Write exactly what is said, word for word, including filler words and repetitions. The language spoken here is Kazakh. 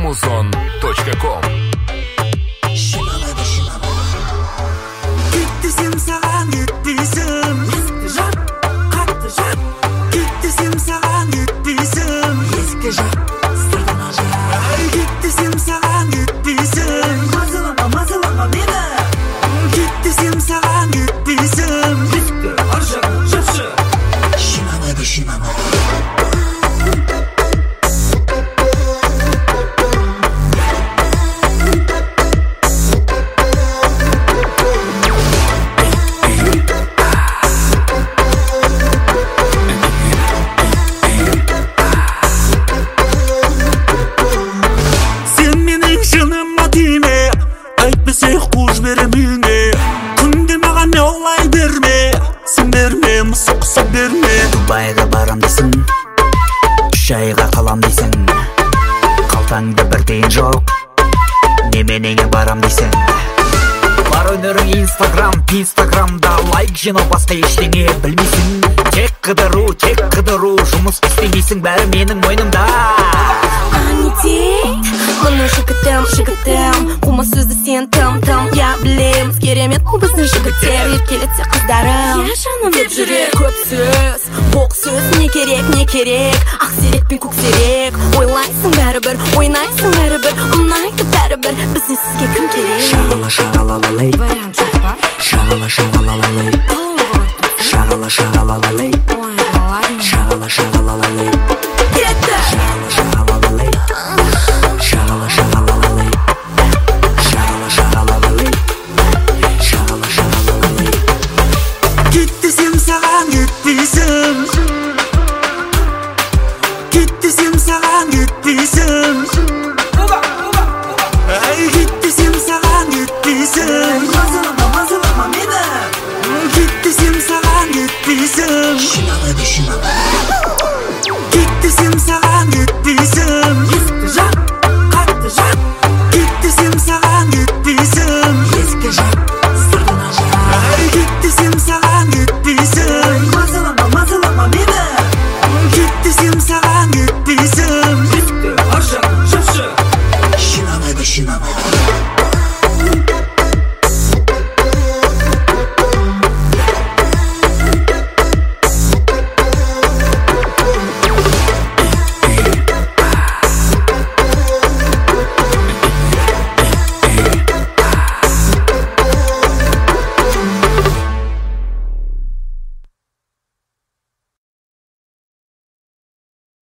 музон точка ком. Кет десем саған кетпейсің, ескі жақ, қатты жақ. Кет десем саған кетпейсің, ескі жақ, сыртына жақ. Кет десем саған кетпейсің, мазалама, мазалама мені. Кет десем саған кетпейсің, ескі ар жағын жапшы. Шинамайды, шинамайды. Қуж беремейне күнде маған олай берме, сен берме, мысық құса берме. Дубайға барам дейсің, үш айға қалам дейсің, қалтаңда бір тиын жоқ, неменеге барам дейсің. Бар өнерің инстаграм, инстаграмда лайк жинау, басқа ештеңе білмейсің. Тек қыдыру, тек қыдыру, жұмыс істемейсің, бәрі менің мойнымда. Мұны жігітім, жігітім, қума сөзді сен тым-тым. Я білеміз керемет, бұл біздің жігіттер, еркелетсе қыздарым. Я жаным деп жүрек, көп сөз, боқ сөз. Не керек, не керек, ақсерек пен көксерек. Ойлайсың бәрібір, ойнайсың бәрібір, ұнайды бәрібір, бізден сізге кім керек? Шағала, шағалалалай, шағала, шағалалалай, шағала, шағалалалай, шағала, шағалалалай, кетті! шағала, шағалалалай, шағала, шағалалалай, шағала, шағалалалай, шағала, шағалалалай. Кет десем саған кетпейсің, кет десем саған кетпейсің. Ай, кет десем саған кетпейсің, мазалама, мазалама мені. Кет десем саған кетпейсің, шинамайды, шинамайды.